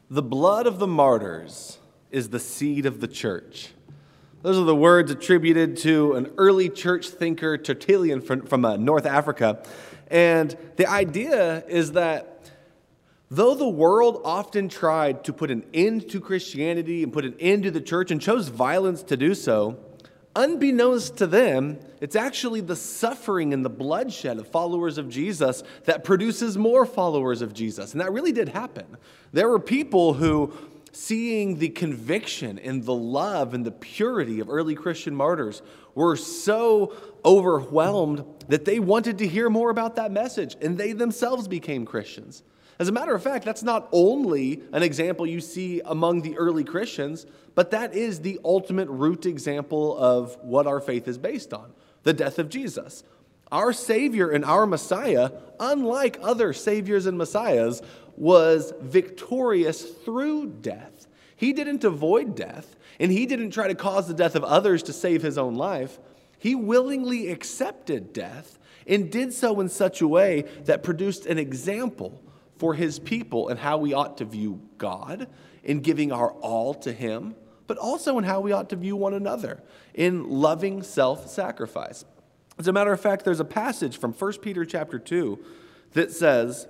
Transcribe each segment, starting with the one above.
The blood of the martyrs is the seed of the church. Those are the words attributed to an early church thinker, Tertullian, from North Africa. And the idea is that though the world often tried to put an end to Christianity and put an end to the church and chose violence to do so, unbeknownst to them, it's actually the suffering and the bloodshed of followers of Jesus that produces more followers of Jesus. And that really did happen. There were people who, seeing the conviction and the love and the purity of early Christian martyrs, were so overwhelmed that they wanted to hear more about that message, and they themselves became Christians. As a matter of fact, that's not only an example you see among the early Christians, but that is the ultimate root example of what our faith is based on, the death of Jesus. Our Savior and our Messiah, unlike other Saviors and Messiahs, was victorious through death. He didn't avoid death, and he didn't try to cause the death of others to save his own life. He willingly accepted death and did so in such a way that produced an example for his people and how we ought to view God in giving our all to him, but also in how we ought to view one another in loving self-sacrifice. As a matter of fact, there's a passage from 1 Peter chapter 2 that says,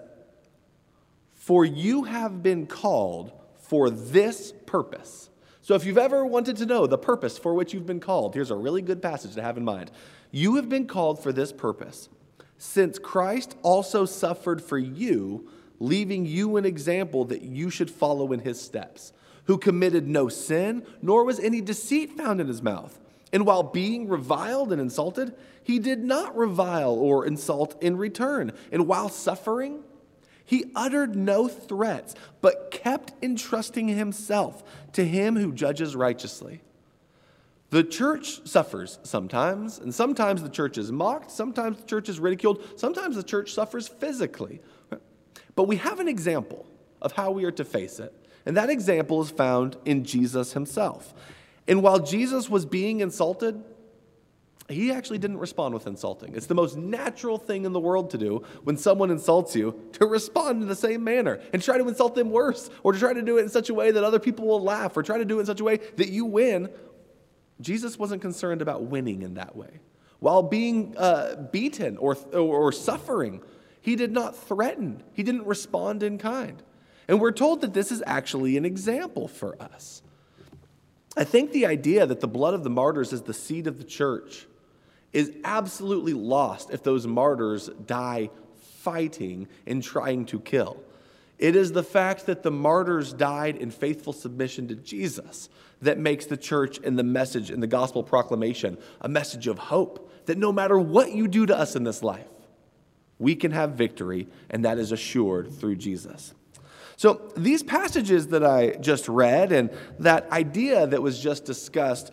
"For you have been called for this purpose." So if you've ever wanted to know the purpose for which you've been called, here's a really good passage to have in mind. You have been called for this purpose, since Christ also suffered for you, leaving you an example that you should follow in his steps, who committed no sin, nor was any deceit found in his mouth. And while being reviled and insulted, he did not revile or insult in return. And while suffering, he uttered no threats, but kept entrusting himself to him who judges righteously. The church suffers sometimes, and sometimes the church is mocked, sometimes the church is ridiculed, sometimes the church suffers physically. But we have an example of how we are to face it, and that example is found in Jesus himself. And while Jesus was being insulted, he actually didn't respond with insulting. It's the most natural thing in the world to do when someone insults you, to respond in the same manner and try to insult them worse, or to try to do it in such a way that other people will laugh, or try to do it in such a way that you win. Jesus wasn't concerned about winning in that way. While being beaten or suffering, he did not threaten. He didn't respond in kind. And we're told that this is actually an example for us. I think the idea that the blood of the martyrs is the seed of the church is absolutely lost if those martyrs die fighting and trying to kill. It is the fact that the martyrs died in faithful submission to Jesus that makes the church and the message and the gospel proclamation a message of hope, that no matter what you do to us in this life, we can have victory, and that is assured through Jesus. So these passages that I just read and that idea that was just discussed,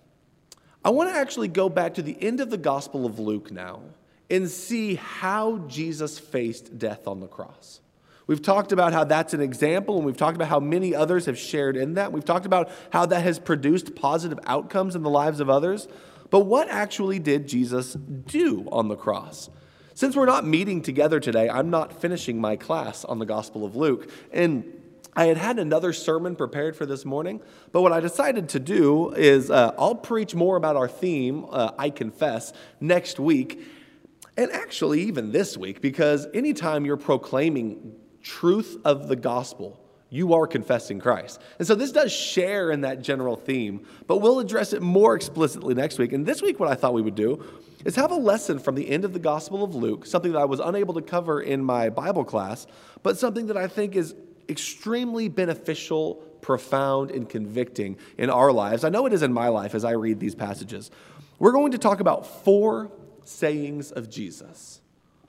I want to actually go back to the end of the Gospel of Luke now and see how Jesus faced death on the cross. We've talked about how that's an example, and we've talked about how many others have shared in that. We've talked about how that has produced positive outcomes in the lives of others. But what actually did Jesus do on the cross? Since we're not meeting together today, I'm not finishing my class on the Gospel of Luke. And I had another sermon prepared for this morning, but what I decided to do is I'll preach more about our theme, I Confess, next week. And actually even this week, because anytime you're proclaiming truth of the gospel, you are confessing Christ. And so this does share in that general theme, but we'll address it more explicitly next week. And this week what I thought we would do is have a lesson from the end of the Gospel of Luke, something that I was unable to cover in my Bible class, but something that I think is extremely beneficial, profound, and convicting in our lives. I know it is in my life as I read these passages. We're going to talk about 4 sayings of Jesus.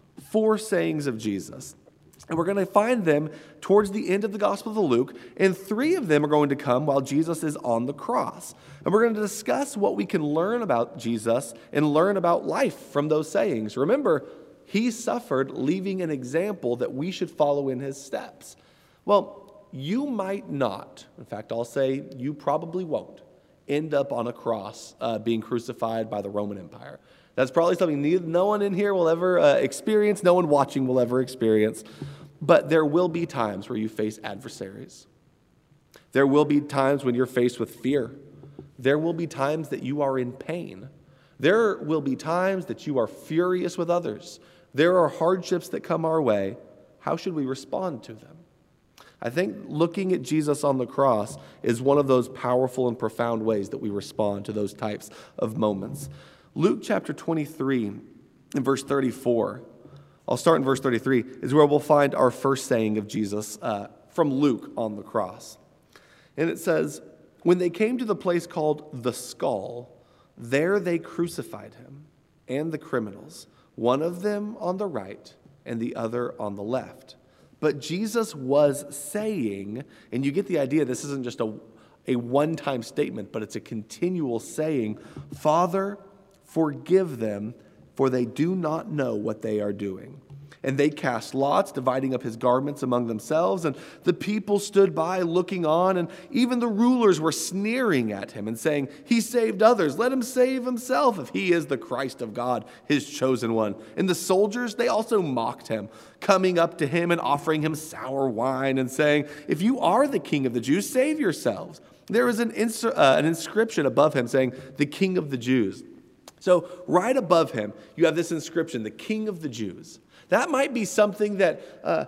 4 sayings of Jesus. And we're going to find them towards the end of the Gospel of Luke, and 3 of them are going to come while Jesus is on the cross. And we're going to discuss what we can learn about Jesus and learn about life from those sayings. Remember, he suffered, leaving an example that we should follow in his steps. Well, you might not, in fact, I'll say you probably won't, end up on a cross being crucified by the Roman Empire. That's probably something no one in here will ever experience, no one watching will ever experience. But there will be times where you face adversaries. There will be times when you're faced with fear. There will be times that you are in pain. There will be times that you are furious with others. There are hardships that come our way. How should we respond to them? I think looking at Jesus on the cross is one of those powerful and profound ways that we respond to those types of moments. Luke chapter 23 and verse 34, I'll start in verse 33, is where we'll find our first saying of Jesus from Luke on the cross. And it says, "When they came to the place called the Skull, there they crucified him and the criminals, one of them on the right and the other on the left. But Jesus was saying," and you get the idea, this isn't just a one-time statement, but it's a continual saying, "Father, forgive them, for they do not know what they are doing." And they cast lots, dividing up his garments among themselves. And the people stood by looking on, and even the rulers were sneering at him and saying, "He saved others. Let him save himself if he is the Christ of God, his chosen one." And the soldiers, they also mocked him, coming up to him and offering him sour wine and saying, "If you are the King of the Jews, save yourselves." There is an inscription above him saying, "The King of the Jews." So right above him, you have this inscription, "The King of the Jews." That might be something that,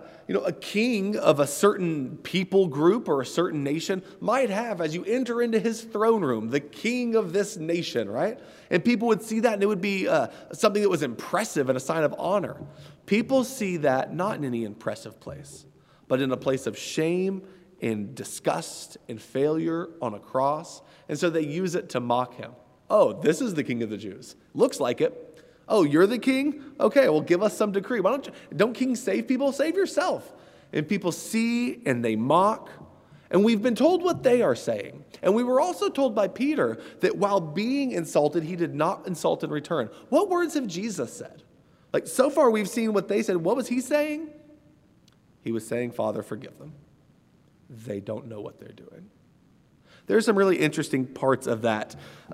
a king of a certain people group or a certain nation might have as you enter into his throne room, the king of this nation, right? And people would see that and it would be something that was impressive and a sign of honor. People see that not in any impressive place, but in a place of shame and disgust and failure on a cross. And so they use it to mock him. "Oh, this is the King of the Jews. Looks like it. Oh, you're the king? Okay, well, give us some decree. Don't kings save people? Save yourself." And people see and they mock. And we've been told what they are saying. And we were also told by Peter that while being insulted, he did not insult in return. What words have Jesus said? Like, so far we've seen what they said. What was he saying? He was saying, "Father, forgive them. They don't know what they're doing." There's some really interesting parts of that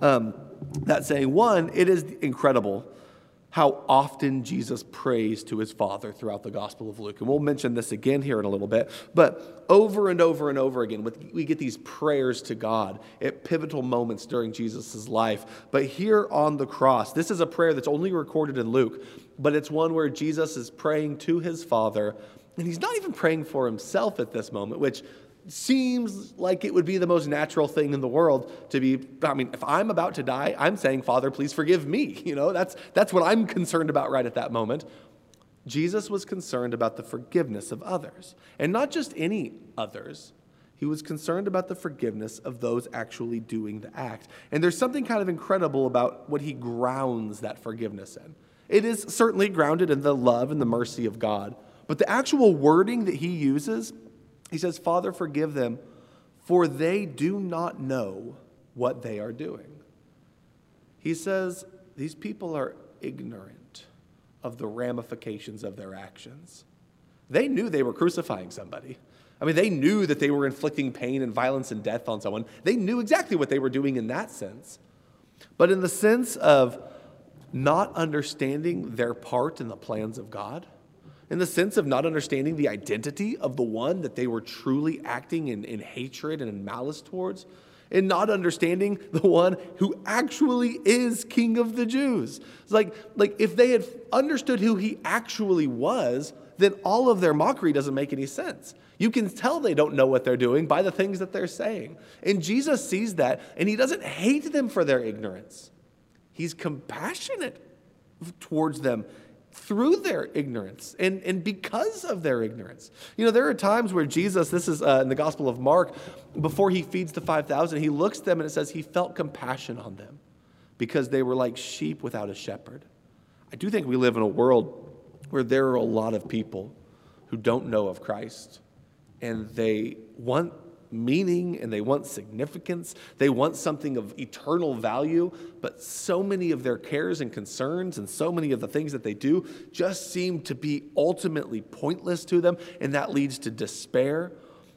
saying. One, it is incredible how often Jesus prays to his Father throughout the Gospel of Luke. And we'll mention this again here in a little bit. But over and over and over again, we get these prayers to God at pivotal moments during Jesus' life. But here on the cross, this is a prayer that's only recorded in Luke, but it's one where Jesus is praying to his Father. And he's not even praying for himself at this moment, which seems like it would be the most natural thing in the world to be. If I'm about to die, I'm saying, "Father, please forgive me." That's what I'm concerned about right at that moment. Jesus was concerned about the forgiveness of others, and not just any others. He was concerned about the forgiveness of those actually doing the act. And there's something kind of incredible about what he grounds that forgiveness in. It is certainly grounded in the love and the mercy of God, but the actual wording that he uses, he says, "Father, forgive them, for they do not know what they are doing." He says these people are ignorant of the ramifications of their actions. They knew they were crucifying somebody. They knew that they were inflicting pain and violence and death on someone. They knew exactly what they were doing in that sense. But in the sense of not understanding their part in the plans of God, in the sense of not understanding the identity of the one that they were truly acting in hatred and in malice towards, and not understanding the one who actually is King of the Jews. It's like if they had understood who he actually was, then all of their mockery doesn't make any sense. You can tell they don't know what they're doing by the things that they're saying. And Jesus sees that, and he doesn't hate them for their ignorance. He's compassionate towards them through their ignorance and because of their ignorance. There are times where Jesus, this is in the Gospel of Mark, before he feeds the 5,000, he looks at them and it says he felt compassion on them because they were like sheep without a shepherd. I do think we live in a world where there are a lot of people who don't know of Christ, and they want meaning and they want significance. They want something of eternal value, but so many of their cares and concerns and so many of the things that they do just seem to be ultimately pointless to them, and that leads to despair.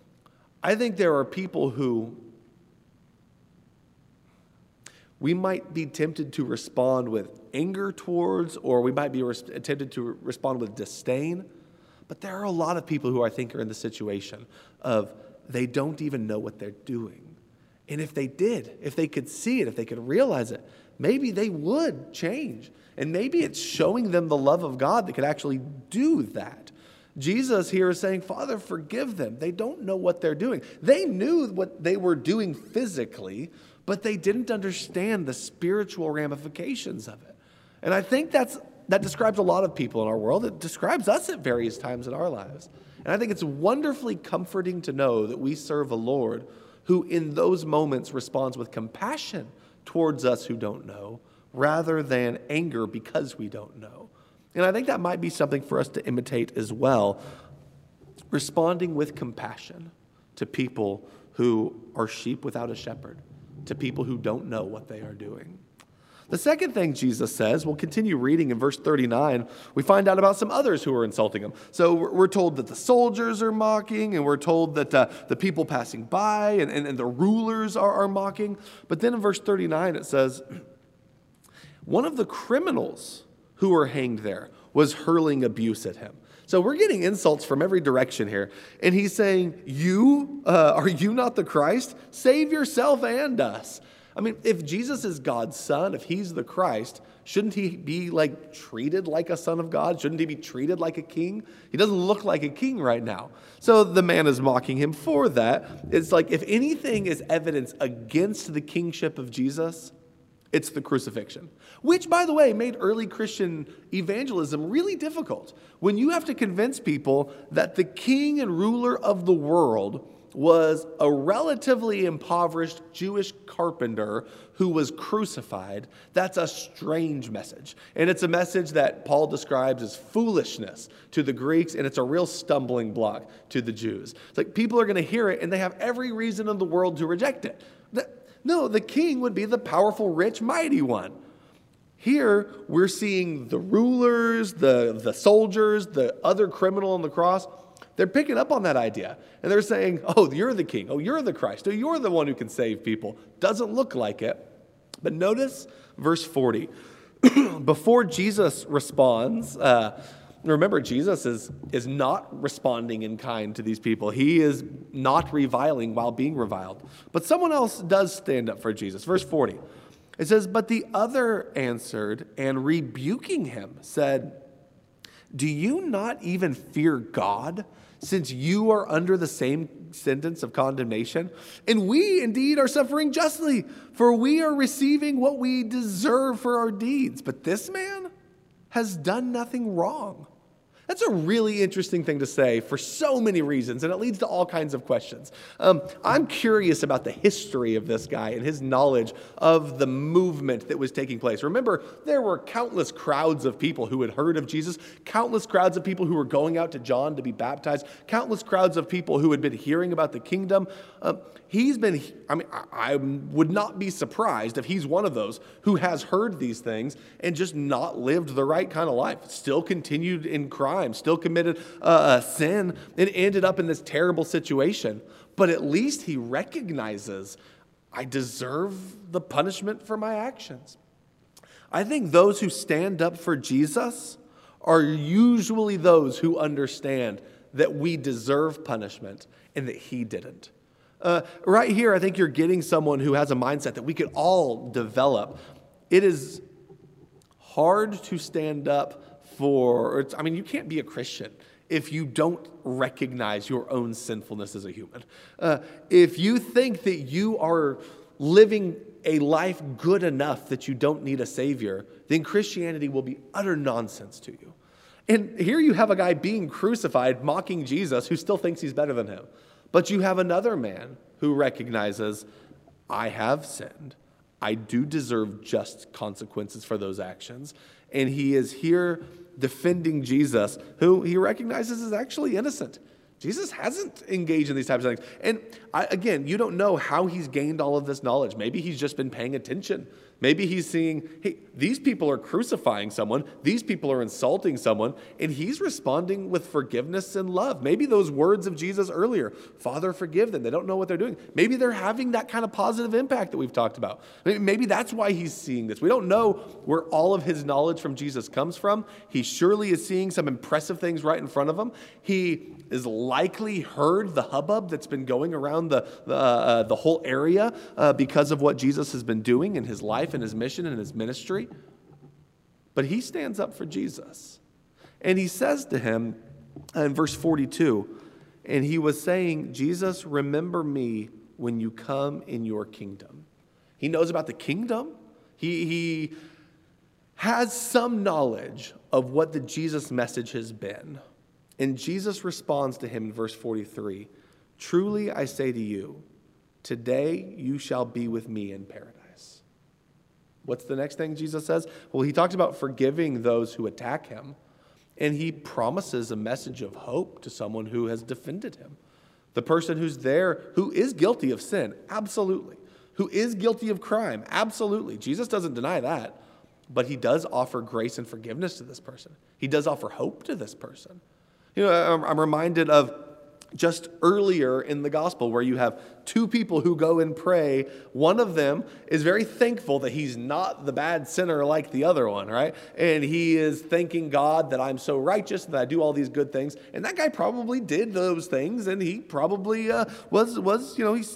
I think there are people who we might be tempted to respond with anger towards, or we might be tempted to respond with disdain. But there are a lot of people who I think are in the situation of they don't even know what they're doing. And if they did, if they could see it, if they could realize it, maybe they would change. And maybe it's showing them the love of God that could actually do that. Jesus here is saying, Father, forgive them. They don't know what they're doing. They knew what they were doing physically, but they didn't understand the spiritual ramifications of it. And I think that describes a lot of people in our world. It describes us at various times in our lives. And I think it's wonderfully comforting to know that we serve a Lord who in those moments responds with compassion towards us who don't know, rather than anger because we don't know. And I think that might be something for us to imitate as well, responding with compassion to people who are sheep without a shepherd, to people who don't know what they are doing. The second thing Jesus says, we'll continue reading in verse 39, we find out about some others who are insulting him. So we're told that the soldiers are mocking, and we're told that the people passing by and the rulers are mocking. But then in verse 39 it says, one of the criminals who were hanged there was hurling abuse at him. So we're getting insults from every direction here. And he's saying, are you not the Christ? Save yourself and us. I mean, if Jesus is God's son, if he's the Christ, shouldn't he be treated like a son of God? Shouldn't he be treated like a king? He doesn't look like a king right now. So the man is mocking him for that. It's like if anything is evidence against the kingship of Jesus, it's the crucifixion, which, by the way, made early Christian evangelism really difficult. When you have to convince people that the king and ruler of the world was a relatively impoverished Jewish carpenter who was crucified, that's a strange message. And it's a message that Paul describes as foolishness to the Greeks, and it's a real stumbling block to the Jews. It's like people are going to hear it, and they have every reason in the world to reject it. No, the king would be the powerful, rich, mighty one. Here, we're seeing the rulers, the soldiers, the other criminal on the cross. They're picking up on that idea. And they're saying, oh, you're the king. Oh, you're the Christ. Oh, you're the one who can save people. Doesn't look like it. But notice verse 40. Before Jesus responds, remember, Jesus is not responding in kind to these people. He is not reviling while being reviled. But someone else does stand up for Jesus. Verse 40. It says, but the other answered and rebuking him said, do you not even fear God, since you are under the same sentence of condemnation? And we indeed are suffering justly, for we are receiving what we deserve for our deeds. But this man has done nothing wrong. That's a really interesting thing to say for so many reasons, and it leads to all kinds of questions. I'm curious about the history of this guy and his knowledge of the movement that was taking place. Remember, there were countless crowds of people who had heard of Jesus, countless crowds of people who were going out to John to be baptized, countless crowds of people who had been hearing about the kingdom. I would not be surprised if he's one of those who has heard these things and just not lived the right kind of life, still continued in crime, still committed sin, and ended up in this terrible situation. But at least he recognizes, I deserve the punishment for my actions. I think those who stand up for Jesus are usually those who understand that we deserve punishment and that he didn't. Right here, I think you're getting someone who has a mindset that we could all develop. It is hard to stand up you can't be a Christian if you don't recognize your own sinfulness as a human. If you think that you are living a life good enough that you don't need a Savior, then Christianity will be utter nonsense to you. And here you have a guy being crucified, mocking Jesus, who still thinks he's better than him. But you have another man who recognizes, I have sinned. I do deserve just consequences for those actions. And he is here defending Jesus, who he recognizes is actually innocent. Jesus hasn't engaged in these types of things. And again, you don't know how he's gained all of this knowledge. Maybe he's just been paying attention Maybe he's seeing, hey, these people are crucifying someone, these people are insulting someone, and he's responding with forgiveness and love. Maybe those words of Jesus earlier, Father, forgive them, they don't know what they're doing. Maybe they're having that kind of positive impact that we've talked about. Maybe that's why he's seeing this. We don't know where all of his knowledge from Jesus comes from. He surely is seeing some impressive things right in front of him. He is likely heard the hubbub that's been going around the whole area because of what Jesus has been doing in his life and his mission and his ministry. But he stands up for Jesus. And he says to him in verse 42, and he was saying, Jesus, remember me when you come in your kingdom. He knows about the kingdom. He has some knowledge of what the Jesus message has been. And Jesus responds to him in verse 43, truly I say to you, today you shall be with me in paradise. What's the next thing Jesus says? Well, he talks about forgiving those who attack him. And he promises a message of hope to someone who has defended him. The person who's there, who is guilty of sin, absolutely. Who is guilty of crime, absolutely. Jesus doesn't deny that. But he does offer grace and forgiveness to this person. He does offer hope to this person. You know, I'm reminded of just earlier in the gospel where you have two people who go and pray. One of them is very thankful that he's not the bad sinner like the other one, right? And he is thanking God that I'm so righteous, that I do all these good things. And that guy probably did those things, and he probably was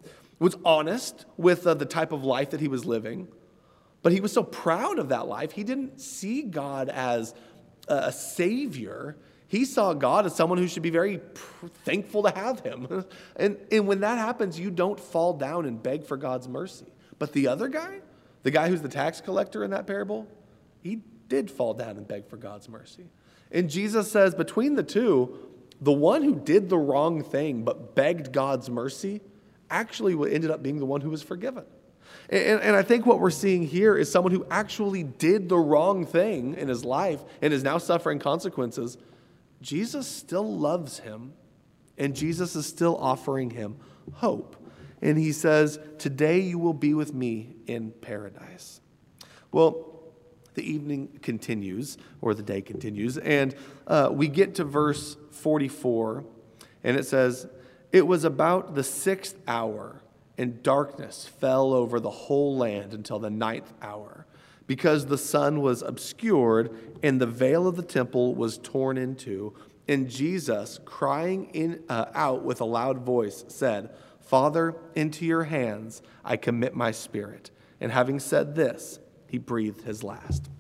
honest with the type of life that he was living. But he was so proud of that life, he didn't see God as a savior. He saw God as someone who should be very thankful to have him. And when that happens, you don't fall down and beg for God's mercy. But the other guy, the guy who's the tax collector in that parable, he did fall down and beg for God's mercy. And Jesus says between the two, the one who did the wrong thing but begged God's mercy actually ended up being the one who was forgiven. And I think what we're seeing here is someone who actually did the wrong thing in his life and is now suffering consequences. Jesus still loves him, and Jesus is still offering him hope. And he says, today you will be with me in paradise. Well, the evening continues, or the day continues, and we get to verse 44, and it says, it was about the 6th hour, and darkness fell over the whole land until the 9th hour, because the sun was obscured and the veil of the temple was torn in two. And Jesus, crying out with a loud voice, said, Father, into your hands I commit my spirit. And having said this, he breathed his last.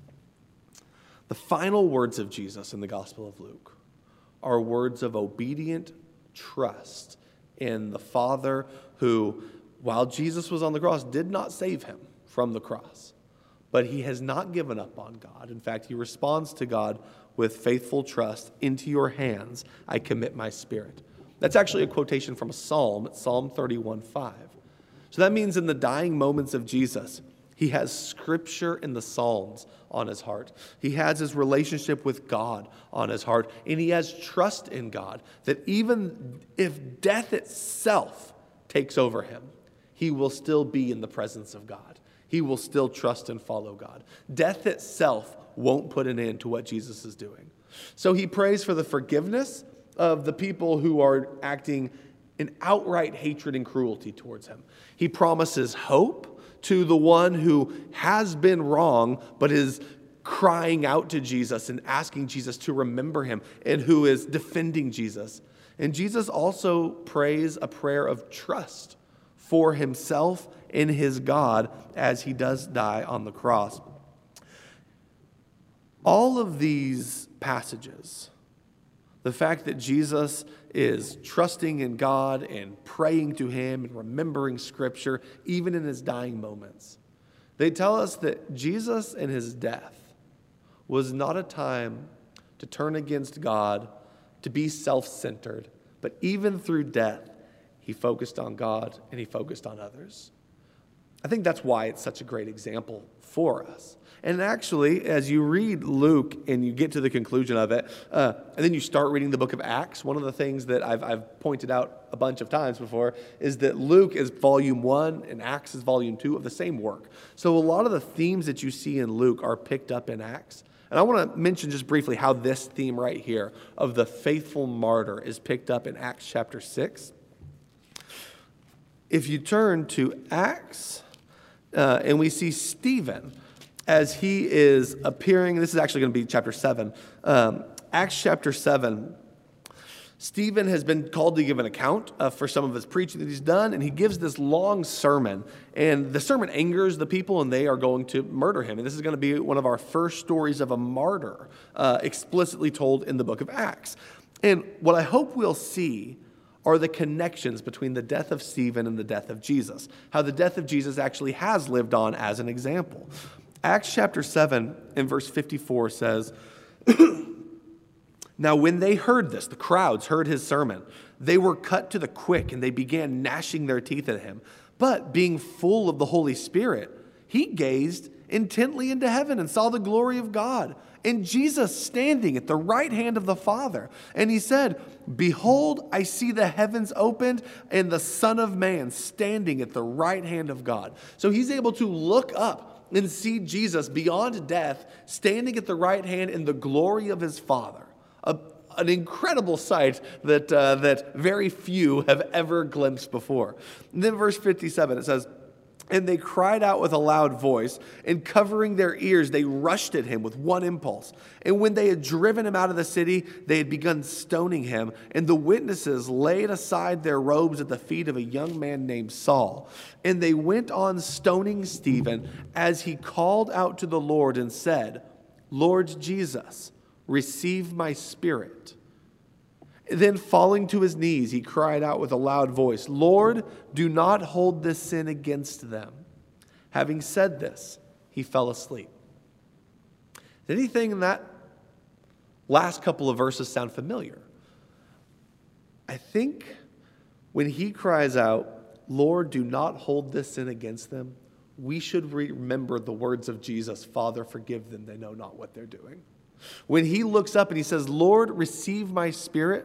The final words of Jesus in the Gospel of Luke are words of obedient trust in the Father who, while Jesus was on the cross, did not save him from the cross. But he has not given up on God. In fact, he responds to God with faithful trust. Into your hands I commit my spirit. That's actually a quotation from a psalm. It's Psalm 31:5. So that means in the dying moments of Jesus, he has scripture in the Psalms on his heart. He has his relationship with God on his heart. And he has trust in God that even if death itself takes over him, he will still be in the presence of God. He will still trust and follow God. Death itself won't put an end to what Jesus is doing. So he prays for the forgiveness of the people who are acting in outright hatred and cruelty towards him. He promises hope to the one who has been wrong but is crying out to Jesus and asking Jesus to remember him and who is defending Jesus. And Jesus also prays a prayer of trust for himself in his God as he does die on the cross. All of these passages, the fact that Jesus is trusting in God and praying to him and remembering Scripture, even in his dying moments, they tell us that Jesus in his death was not a time to turn against God, to be self-centered, but even through death, he focused on God and he focused on others. I think that's why it's such a great example for us. And actually, as you read Luke and you get to the conclusion of it, and then you start reading the book of Acts, one of the things that I've pointed out a bunch of times before is that Luke is volume 1 and Acts is volume 2 of the same work. So a lot of the themes that you see in Luke are picked up in Acts. And I want to mention just briefly how this theme right here of the faithful martyr is picked up in Acts chapter 6. If you turn to Acts, and we see Stephen as he is appearing. This is actually going to be chapter 7. Acts chapter 7. Stephen has been called to give an account for some of his preaching that he's done, and he gives this long sermon. And the sermon angers the people, and they are going to murder him. And this is going to be one of our first stories of a martyr explicitly told in the book of Acts. And what I hope we'll see are the connections between the death of Stephen and the death of Jesus. How the death of Jesus actually has lived on as an example. Acts chapter 7 and verse 54 says, Now when they heard this, the crowds heard his sermon, they were cut to the quick and they began gnashing their teeth at him. But being full of the Holy Spirit, he gazed intently into heaven and saw the glory of God and Jesus standing at the right hand of the Father. And he said, Behold, I see the heavens opened and the Son of Man standing at the right hand of God. So he's able to look up and see Jesus beyond death, standing at the right hand in the glory of his Father. An incredible sight that very few have ever glimpsed before. And then verse 57, it says, And they cried out with a loud voice, and covering their ears, they rushed at him with one impulse. And when they had driven him out of the city, they had begun stoning him. And the witnesses laid aside their robes at the feet of a young man named Saul. And they went on stoning Stephen as he called out to the Lord and said, Lord Jesus, receive my spirit. Then falling to his knees, he cried out with a loud voice, Lord, do not hold this sin against them. Having said this, he fell asleep. Did anything in that last couple of verses sound familiar? I think when he cries out, Lord, do not hold this sin against them, we should remember the words of Jesus, Father, forgive them, they know not what they're doing. When he looks up and he says, Lord, receive my spirit,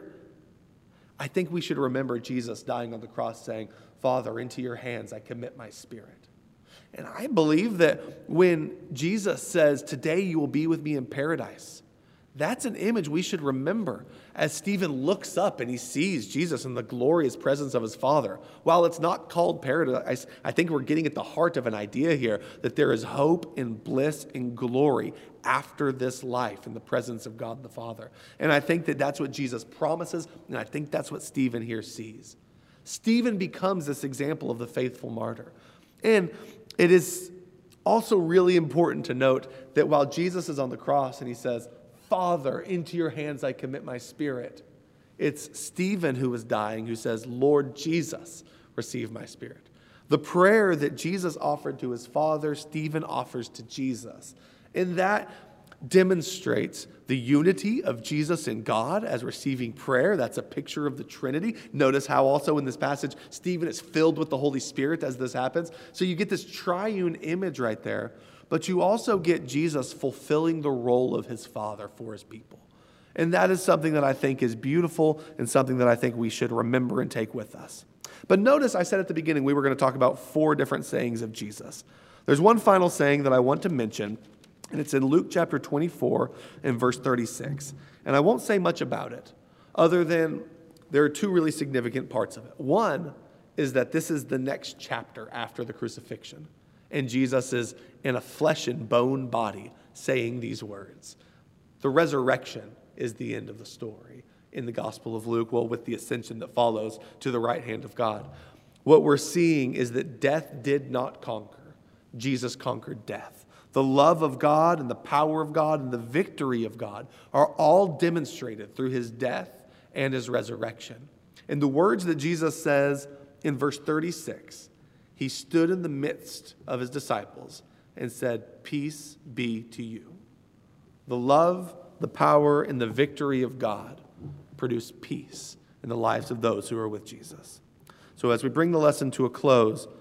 I think we should remember Jesus dying on the cross saying, Father, into your hands I commit my spirit. And I believe that when Jesus says, today you will be with me in paradise, that's an image we should remember as Stephen looks up and he sees Jesus in the glorious presence of his Father. While it's not called paradise, I think we're getting at the heart of an idea here that there is hope and bliss and glory after this life in the presence of God the Father. And I think that that's what Jesus promises, and I think that's what Stephen here sees. Stephen becomes this example of the faithful martyr. And it is also really important to note that while Jesus is on the cross and he says, Father, into your hands I commit my spirit, it's Stephen who is dying who says, Lord Jesus, receive my spirit. The prayer that Jesus offered to his Father, Stephen offers to Jesus. And that demonstrates the unity of Jesus and God as receiving prayer. That's a picture of the Trinity. Notice how also in this passage, Stephen is filled with the Holy Spirit as this happens. So you get this triune image right there. But you also get Jesus fulfilling the role of his Father for his people. And that is something that I think is beautiful and something that I think we should remember and take with us. But notice I said at the beginning we were going to talk about 4 different sayings of Jesus. There's one final saying that I want to mention, and it's in Luke chapter 24 and verse 36. And I won't say much about it, other than there are 2 really significant parts of it. One is that this is the next chapter after the crucifixion. And Jesus is in a flesh and bone body saying these words. The resurrection is the end of the story in the Gospel of Luke, well, with the ascension that follows to the right hand of God. What we're seeing is that death did not conquer. Jesus conquered death. The love of God and the power of God and the victory of God are all demonstrated through his death and his resurrection. And the words that Jesus says in verse 36, he stood in the midst of his disciples and said, peace be to you. The love, the power, and the victory of God produce peace in the lives of those who are with Jesus. So as we bring the lesson to a close,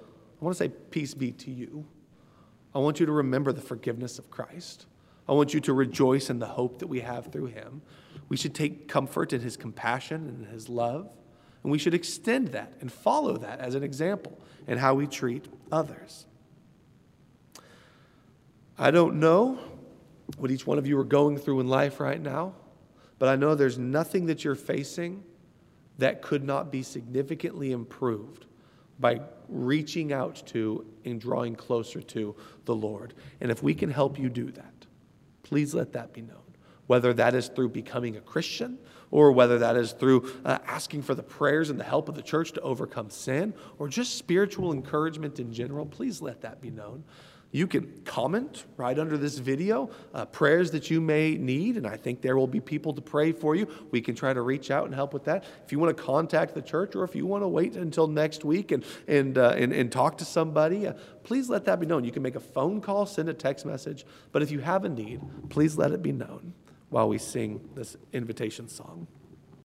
I want to say peace be to you. I want you to remember the forgiveness of Christ. I want you to rejoice in the hope that we have through him. We should take comfort in his compassion and his love, and we should extend that and follow that as an example in how we treat others. I don't know what each one of you are going through in life right now, but I know there's nothing that you're facing that could not be significantly improved by reaching out to and drawing closer to the Lord. And if we can help you do that, please let that be known. Whether that is through becoming a Christian, or whether that is through asking for the prayers and the help of the church to overcome sin, or just spiritual encouragement in general, please let that be known. You can comment right under this video, prayers that you may need, and I think there will be people to pray for you. We can try to reach out and help with that. If you want to contact the church, or if you want to wait until next week and talk to somebody, please let that be known. You can make a phone call, send a text message, but if you have a need, please let it be known while we sing this invitation song.